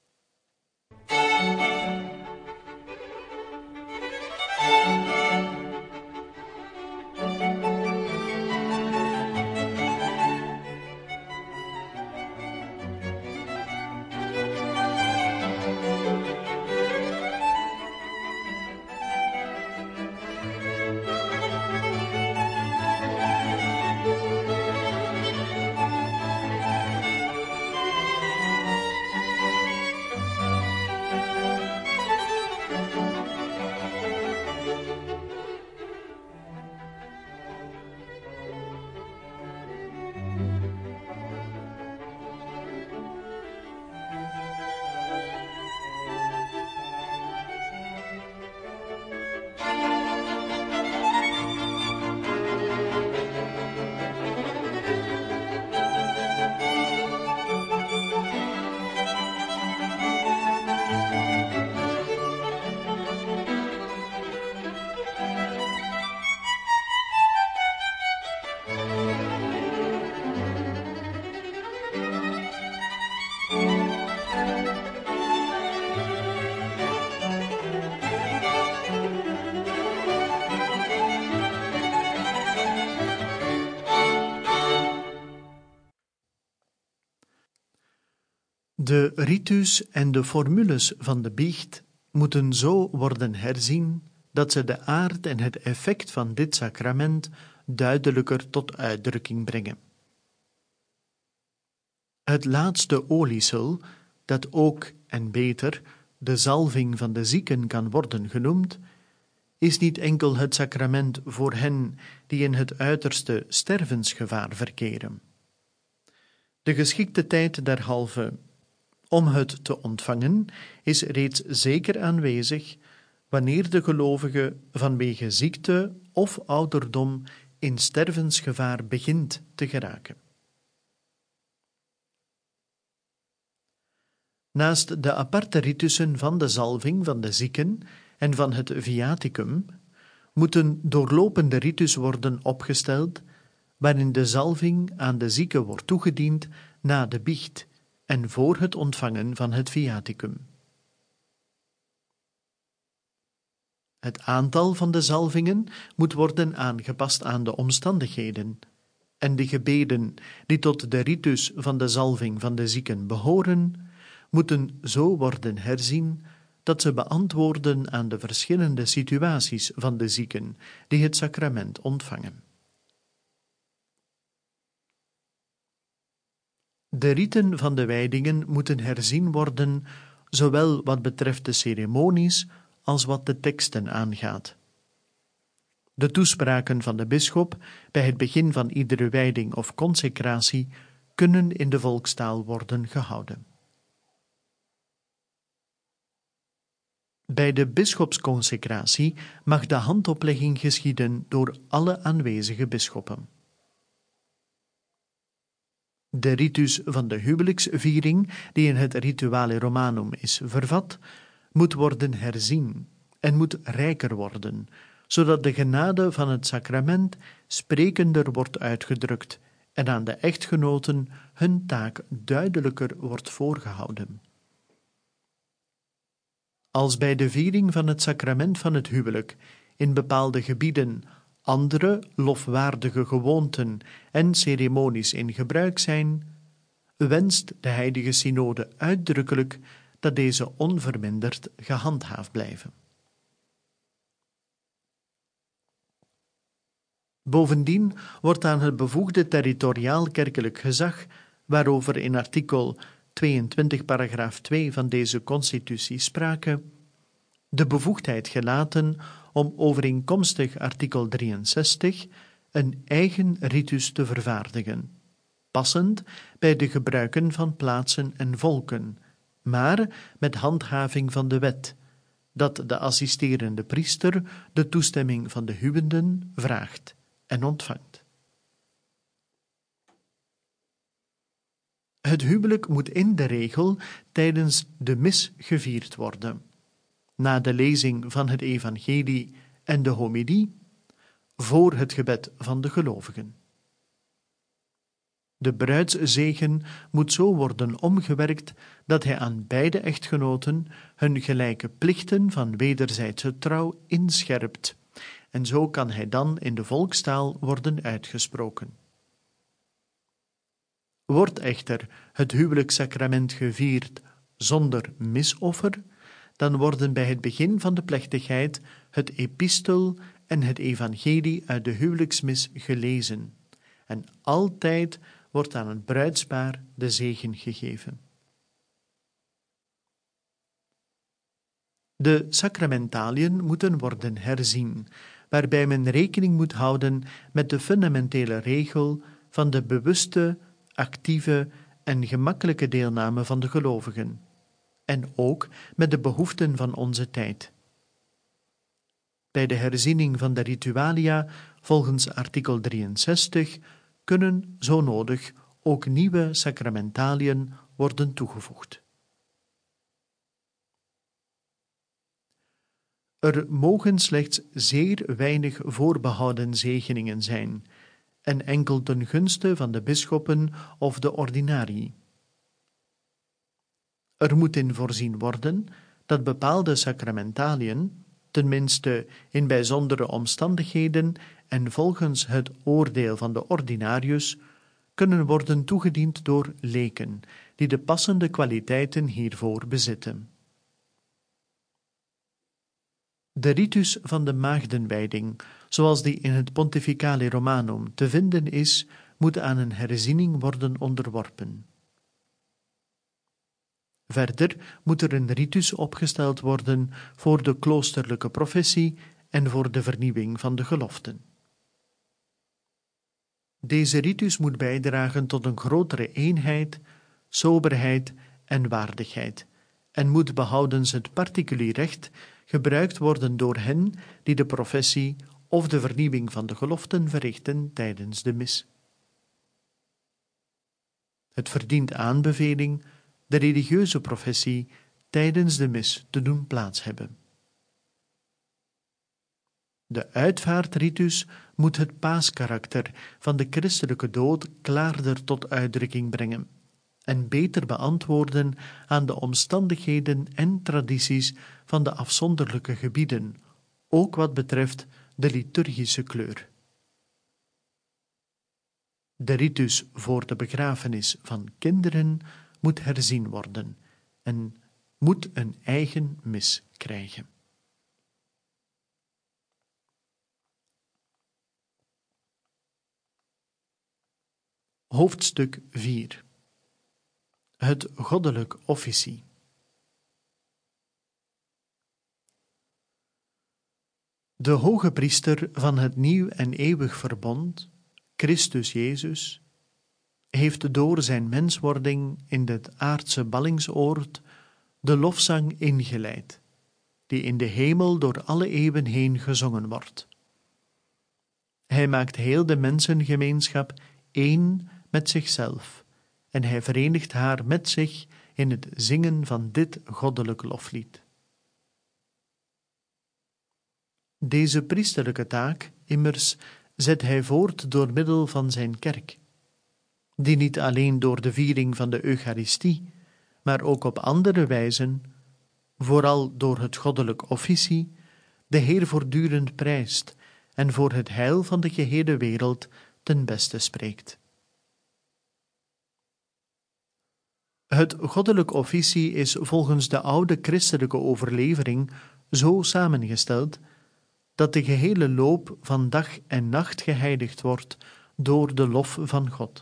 De ritus en de formules van de biecht moeten zo worden herzien dat ze de aard en het effect van dit sacrament duidelijker tot uitdrukking brengen. Het laatste oliesel, dat ook en beter de zalving van de zieken kan worden genoemd, is niet enkel het sacrament voor hen die in het uiterste stervensgevaar verkeren. De geschikte tijd derhalve om het te ontvangen is reeds zeker aanwezig wanneer de gelovige vanwege ziekte of ouderdom in stervensgevaar begint te geraken. Naast de aparte ritussen van de zalving van de zieken en van het viaticum, moet een doorlopende ritus worden opgesteld, waarin de zalving aan de zieke wordt toegediend na de biecht en voor het ontvangen van het viaticum. Het aantal van de zalvingen moet worden aangepast aan de omstandigheden, en de gebeden die tot de ritus van de zalving van de zieken behoren, moeten zo worden herzien dat ze beantwoorden aan de verschillende situaties van de zieken die het sacrament ontvangen. De riten van de wijdingen moeten herzien worden, zowel wat betreft de ceremonies als wat de teksten aangaat. De toespraken van de bisschop bij het begin van iedere wijding of consecratie kunnen in de volkstaal worden gehouden. Bij de bisschopsconsecratie mag de handoplegging geschieden door alle aanwezige bisschoppen. De ritus van de huwelijksviering, die in het Rituale Romanum is vervat, moet worden herzien en moet rijker worden, zodat de genade van het sacrament sprekender wordt uitgedrukt en aan de echtgenoten hun taak duidelijker wordt voorgehouden. Als bij de viering van het sacrament van het huwelijk in bepaalde gebieden andere lofwaardige gewoonten en ceremonies in gebruik zijn, wenst de Heilige Synode uitdrukkelijk dat deze onverminderd gehandhaafd blijven. Bovendien wordt aan het bevoegde territoriaal kerkelijk gezag, waarover in artikel 22 paragraaf 2 van deze constitutie sprake, de bevoegdheid gelaten om overeenkomstig artikel 63 een eigen ritus te vervaardigen, passend bij de gebruiken van plaatsen en volken, maar met handhaving van de wet, dat de assisterende priester de toestemming van de huwenden vraagt en ontvangt. Het huwelijk moet in de regel tijdens de mis gevierd worden, na de lezing van het evangelie en de homilie, voor het gebed van de gelovigen. De bruidszegen moet zo worden omgewerkt dat hij aan beide echtgenoten hun gelijke plichten van wederzijdse trouw inscherpt, en zo kan hij dan in de volkstaal worden uitgesproken. Wordt echter het huwelijkssacrament gevierd zonder misoffer, dan worden bij het begin van de plechtigheid het epistel en het evangelie uit de huwelijksmis gelezen, en altijd wordt aan het bruidspaar de zegen gegeven. De sacramentaliën moeten worden herzien, waarbij men rekening moet houden met de fundamentele regel van de bewuste, actieve en gemakkelijke deelname van de gelovigen, en ook met de behoeften van onze tijd. Bij de herziening van de ritualia volgens artikel 63 kunnen, zo nodig, ook nieuwe sacramentaliën worden toegevoegd. Er mogen slechts zeer weinig voorbehouden zegeningen zijn, en enkel ten gunste van de bisschoppen of de ordinarii. Er moet in voorzien worden dat bepaalde sacramentaliën, tenminste in bijzondere omstandigheden en volgens het oordeel van de ordinarius, kunnen worden toegediend door leken, die de passende kwaliteiten hiervoor bezitten. De ritus van de maagdenwijding, zoals die in het Pontificale Romanum te vinden is, moet aan een herziening worden onderworpen. Verder moet er een ritus opgesteld worden voor de kloosterlijke professie en voor de vernieuwing van de geloften. Deze ritus moet bijdragen tot een grotere eenheid, soberheid en waardigheid en moet behoudens het particulier recht gebruikt worden door hen die de professie of de vernieuwing van de geloften verrichten tijdens de mis. Het verdient aanbeveling de religieuze professie tijdens de mis te doen plaats hebben. De uitvaartritus moet het paaskarakter van de christelijke dood klaarder tot uitdrukking brengen en beter beantwoorden aan de omstandigheden en tradities van de afzonderlijke gebieden, ook wat betreft de liturgische kleur. De ritus voor de begrafenis van kinderen moet herzien worden en moet een eigen mis krijgen. Hoofdstuk 4. Het goddelijk officie. De hoge priester van het nieuw en eeuwig verbond, Christus Jezus, heeft door zijn menswording in dit aardse ballingsoord de lofzang ingeleid, die in de hemel door alle eeuwen heen gezongen wordt. Hij maakt heel de mensengemeenschap één met zichzelf en hij verenigt haar met zich in het zingen van dit goddelijk loflied. Deze priesterlijke taak, immers, zet hij voort door middel van zijn kerk, die niet alleen door de viering van de Eucharistie, maar ook op andere wijzen, vooral door het goddelijk officie, de Heer voortdurend prijst en voor het heil van de gehele wereld ten beste spreekt. Het goddelijk officie is volgens de oude christelijke overlevering zo samengesteld dat de gehele loop van dag en nacht geheiligd wordt door de lof van God.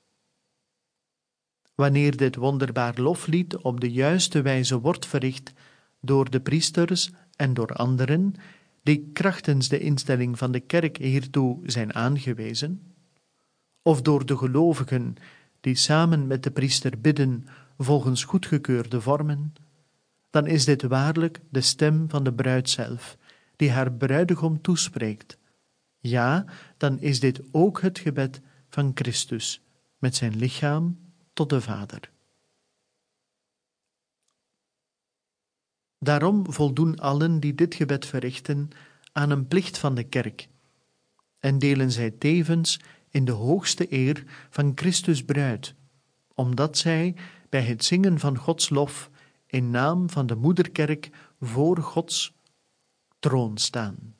Wanneer dit wonderbaar loflied op de juiste wijze wordt verricht door de priesters en door anderen, die krachtens de instelling van de kerk hiertoe zijn aangewezen, of door de gelovigen die samen met de priester bidden volgens goedgekeurde vormen, dan is dit waarlijk de stem van de bruid zelf, die haar bruidegom toespreekt. Ja, dan is dit ook het gebed van Christus met zijn lichaam tot de Vader. Daarom voldoen allen die dit gebed verrichten aan een plicht van de kerk en delen zij tevens in de hoogste eer van Christus bruid, omdat zij bij het zingen van Gods lof in naam van de moederkerk voor Gods troon staan.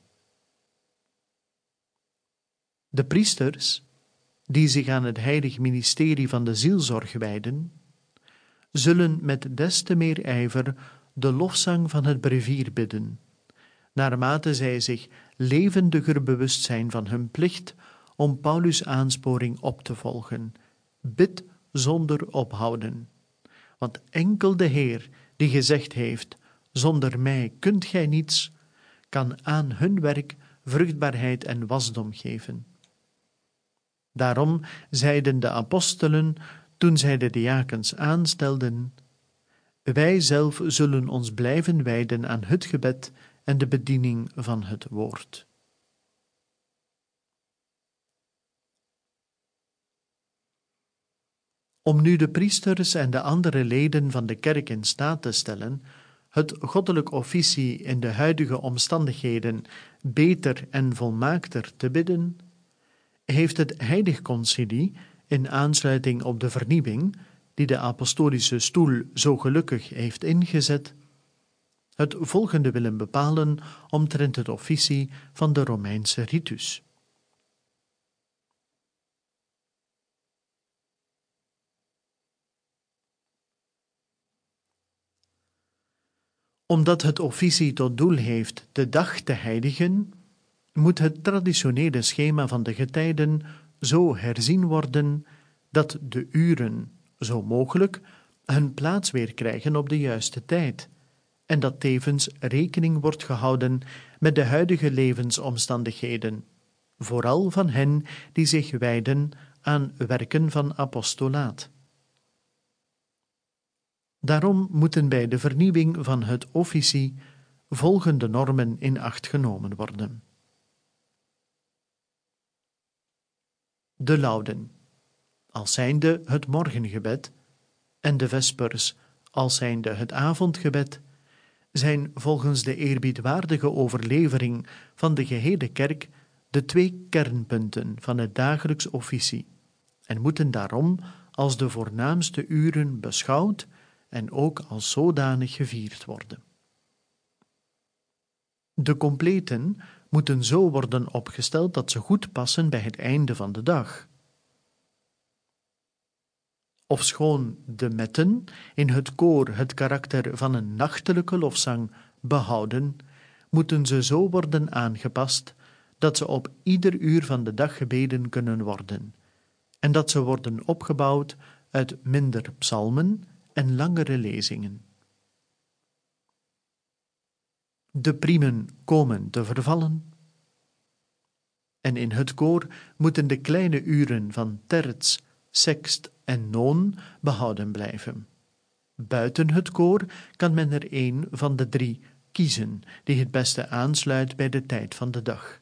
De priesters, die zich aan het heilig ministerie van de zielzorg wijden, zullen met des te meer ijver de lofzang van het brevier bidden, naarmate zij zich levendiger bewust zijn van hun plicht om Paulus' aansporing op te volgen. Bid zonder ophouden. Want enkel de Heer, die gezegd heeft, zonder mij kunt gij niets, kan aan hun werk vruchtbaarheid en wasdom geven. Daarom zeiden de apostelen, toen zij de diakens aanstelden, wij zelf zullen ons blijven wijden aan het gebed en de bediening van het woord. Om nu de priesters en de andere leden van de kerk in staat te stellen het goddelijk officie in de huidige omstandigheden beter en volmaakter te bidden, heeft het Heilig Concilie, in aansluiting op de vernieuwing die de apostolische stoel zo gelukkig heeft ingezet, het volgende willen bepalen omtrent het officie van de Romeinse ritus. Omdat het officie tot doel heeft de dag te heiligen, moet het traditionele schema van de getijden zo herzien worden dat de uren, zo mogelijk, hun plaats weer krijgen op de juiste tijd en dat tevens rekening wordt gehouden met de huidige levensomstandigheden, vooral van hen die zich wijden aan werken van apostolaat. Daarom moeten bij de vernieuwing van het officie volgende normen in acht genomen worden. De lauden, als zijnde het morgengebed, en de vespers, als zijnde het avondgebed, zijn volgens de eerbiedwaardige overlevering van de gehele kerk de twee kernpunten van het dagelijks officie en moeten daarom als de voornaamste uren beschouwd en ook als zodanig gevierd worden. De completen moeten zo worden opgesteld dat ze goed passen bij het einde van de dag. Ofschoon de metten in het koor het karakter van een nachtelijke lofzang behouden, moeten ze zo worden aangepast dat ze op ieder uur van de dag gebeden kunnen worden en dat ze worden opgebouwd uit minder psalmen en langere lezingen. De priemen komen te vervallen en in het koor moeten de kleine uren van terts, sext en noon behouden blijven. Buiten het koor kan men er een van de drie kiezen die het beste aansluit bij de tijd van de dag.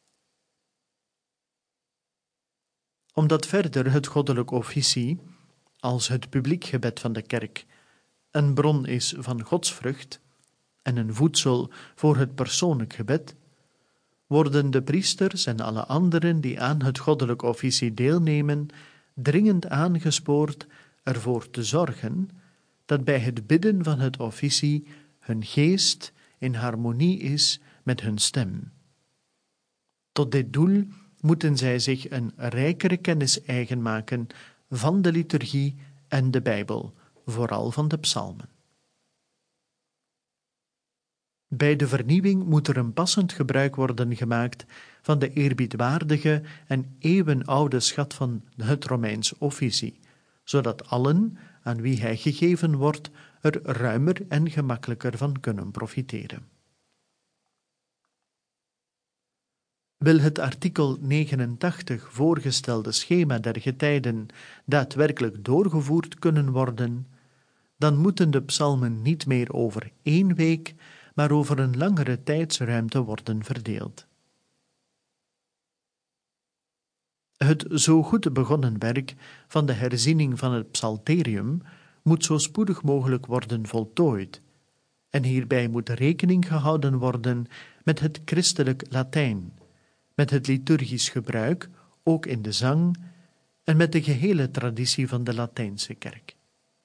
Omdat verder het goddelijk officie, als het publiekgebed van de kerk, een bron is van godsvrucht en een voedsel voor het persoonlijk gebed, worden de priesters en alle anderen die aan het goddelijk officie deelnemen dringend aangespoord ervoor te zorgen dat bij het bidden van het officie hun geest in harmonie is met hun stem. Tot dit doel moeten zij zich een rijkere kennis eigen maken van de liturgie en de Bijbel, vooral van de psalmen. Bij de vernieuwing moet er een passend gebruik worden gemaakt van de eerbiedwaardige en eeuwenoude schat van het Romeins officie, zodat allen aan wie hij gegeven wordt er ruimer en gemakkelijker van kunnen profiteren. Wil het artikel 89 voorgestelde schema der getijden daadwerkelijk doorgevoerd kunnen worden, dan moeten de psalmen niet meer over 1 week, maar over een langere tijdsruimte worden verdeeld. Het zo goed begonnen werk van de herziening van het psalterium moet zo spoedig mogelijk worden voltooid, en hierbij moet rekening gehouden worden met het christelijk Latijn, met het liturgisch gebruik, ook in de zang, en met de gehele traditie van de Latijnse kerk.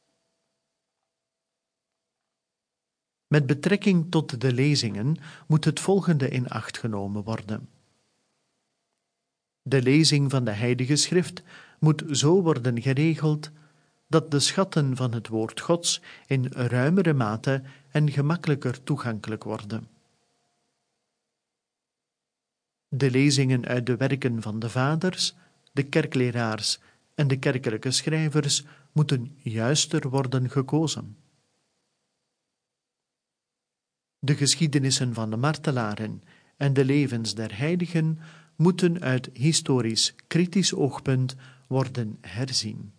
Met betrekking tot de lezingen moet het volgende in acht genomen worden. De lezing van de Heilige Schrift moet zo worden geregeld dat de schatten van het woord Gods in ruimere mate en gemakkelijker toegankelijk worden. De lezingen uit de werken van de vaders, de kerkleraars en de kerkelijke schrijvers moeten juister worden gekozen. De geschiedenissen van de martelaren en de levens der heiligen moeten uit historisch kritisch oogpunt worden herzien.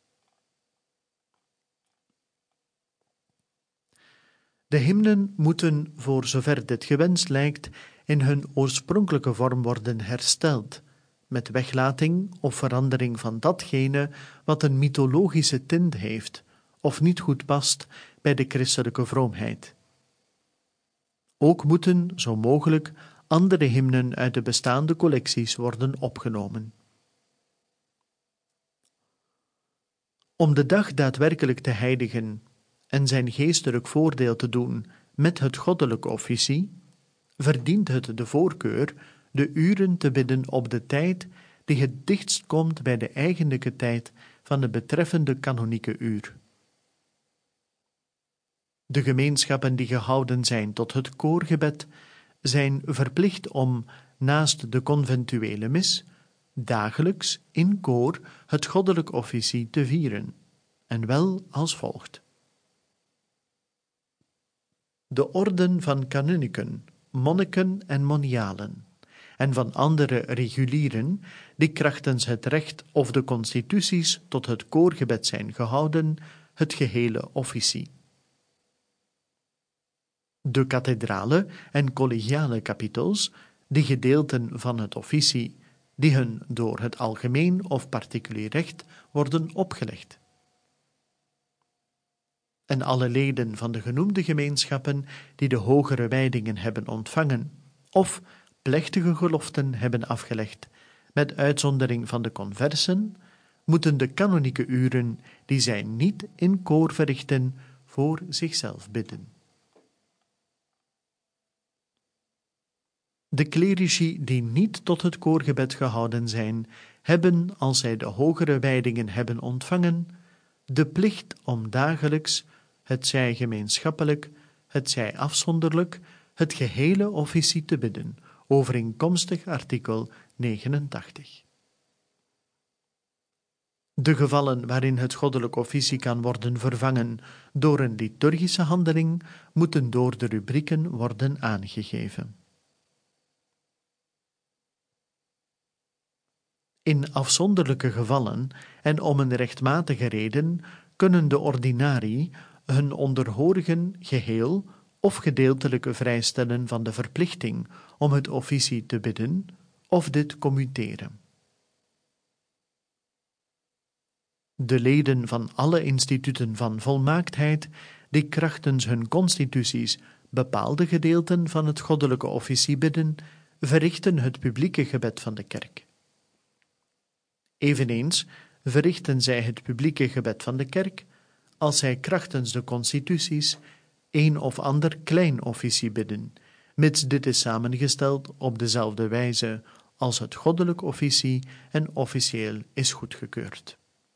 De hymnen moeten, voor zover dit gewenst lijkt, in hun oorspronkelijke vorm worden hersteld, met weglating of verandering van datgene wat een mythologische tint heeft of niet goed past bij de christelijke vroomheid. Ook moeten, zo mogelijk, andere hymnen uit de bestaande collecties worden opgenomen. Om de dag daadwerkelijk te heiligen en zijn geestelijk voordeel te doen met het goddelijke officie, verdient het de voorkeur de uren te bidden op de tijd die het dichtst komt bij de eigenlijke tijd van de betreffende kanonieke uur. De gemeenschappen die gehouden zijn tot het koorgebed zijn verplicht om, naast de conventuele mis, dagelijks in koor het goddelijk officie te vieren, en wel als volgt. De orden van kanunniken, monniken en monialen en van andere regulieren die krachtens het recht of de constituties tot het koorgebed zijn gehouden, het gehele officie. De kathedrale en collegiale kapitels, die gedeelten van het officie, die hun door het algemeen of particulier recht worden opgelegd. En alle leden van de genoemde gemeenschappen die de hogere wijdingen hebben ontvangen of plechtige geloften hebben afgelegd, met uitzondering van de conversen, moeten de kanonieke uren die zij niet in koor verrichten, voor zichzelf bidden. De clerici die niet tot het koorgebed gehouden zijn, hebben, als zij de hogere wijdingen hebben ontvangen, de plicht om dagelijks, hetzij gemeenschappelijk, hetzij afzonderlijk, het gehele officie te bidden, overeenkomstig artikel 89. De gevallen waarin het goddelijk officie kan worden vervangen door een liturgische handeling, moeten door de rubrieken worden aangegeven. In afzonderlijke gevallen en om een rechtmatige reden kunnen de ordinarii hun onderhorigen geheel of gedeeltelijk vrijstellen van de verplichting om het officie te bidden of dit commuteren. De leden van alle instituten van volmaaktheid, die krachtens hun constituties bepaalde gedeelten van het goddelijke officie bidden, verrichten het publieke gebed van de kerk. Eveneens verrichten zij het publieke gebed van de kerk als zij krachtens de constituties een of ander klein officie bidden, mits dit is samengesteld op dezelfde wijze als het goddelijk officie en officieel is goedgekeurd.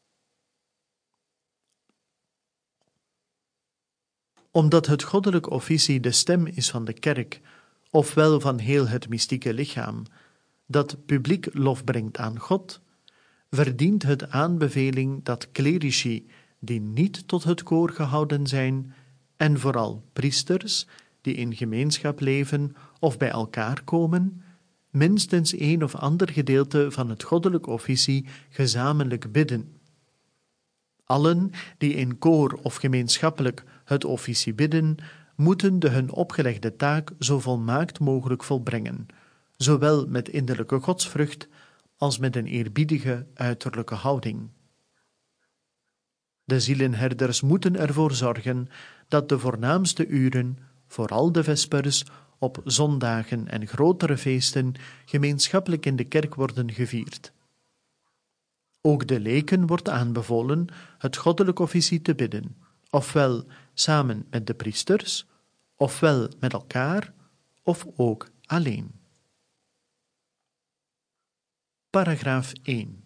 Omdat het goddelijk officie de stem is van de kerk, ofwel van heel het mystieke lichaam, dat publiek lof brengt aan God, verdient het aanbeveling dat clerici die niet tot het koor gehouden zijn, en vooral priesters die in gemeenschap leven of bij elkaar komen, minstens een of ander gedeelte van het goddelijk officie gezamenlijk bidden. Allen die in koor of gemeenschappelijk het officie bidden, moeten de hun opgelegde taak zo volmaakt mogelijk volbrengen, zowel met innerlijke godsvrucht als met een eerbiedige uiterlijke houding. De zielenherders moeten ervoor zorgen dat de voornaamste uren, vooral de vespers, op zondagen en grotere feesten, gemeenschappelijk in de kerk worden gevierd. Ook de leken wordt aanbevolen het goddelijk officie te bidden, ofwel samen met de priesters, ofwel met elkaar, of ook alleen. Paragraaf 1.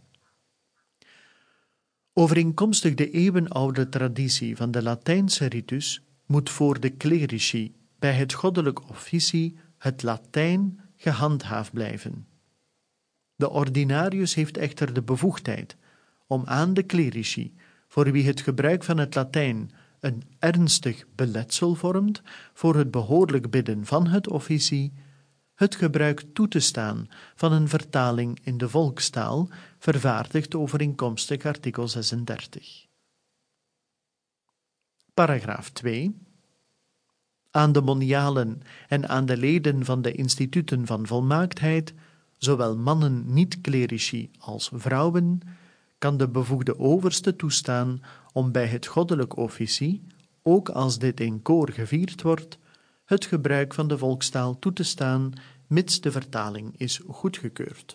Overeenkomstig de eeuwenoude traditie van de Latijnse ritus moet voor de clerici bij het goddelijk officie het Latijn gehandhaafd blijven. De ordinarius heeft echter de bevoegdheid om aan de clerici, voor wie het gebruik van het Latijn een ernstig beletsel vormt voor het behoorlijk bidden van het officie, het gebruik toe te staan van een vertaling in de volkstaal, vervaardigd overeenkomstig artikel 36. Paragraaf 2. Aan de monialen en aan de leden van de instituten van volmaaktheid, zowel mannen niet-clerici als vrouwen, kan de bevoegde overste toestaan om bij het goddelijk officie, ook als dit in koor gevierd wordt, het gebruik van de volkstaal toe te staan, mits de vertaling is goedgekeurd.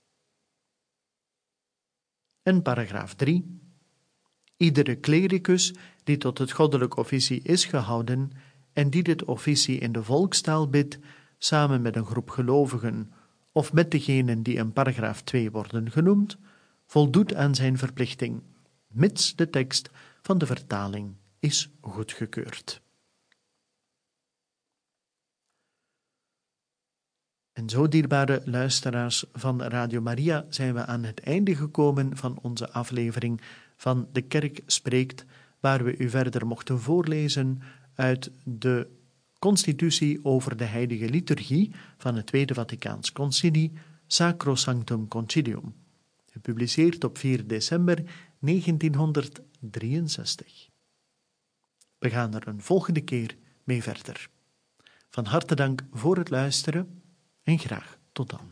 En paragraaf 3. Iedere clericus die tot het goddelijk officie is gehouden en die dit officie in de volkstaal bidt, samen met een groep gelovigen of met degenen die in paragraaf 2 worden genoemd, voldoet aan zijn verplichting, mits de tekst van de vertaling is goedgekeurd. En zo, dierbare luisteraars van Radio Maria, zijn we aan het einde gekomen van onze aflevering van De Kerk Spreekt, waar we u verder mochten voorlezen uit de Constitutie over de heilige liturgie van het Tweede Vaticaans Concilie, Sacrosanctum Concilium, gepubliceerd op 4 december 1963. We gaan er een volgende keer mee verder. Van harte dank voor het luisteren en graag tot dan.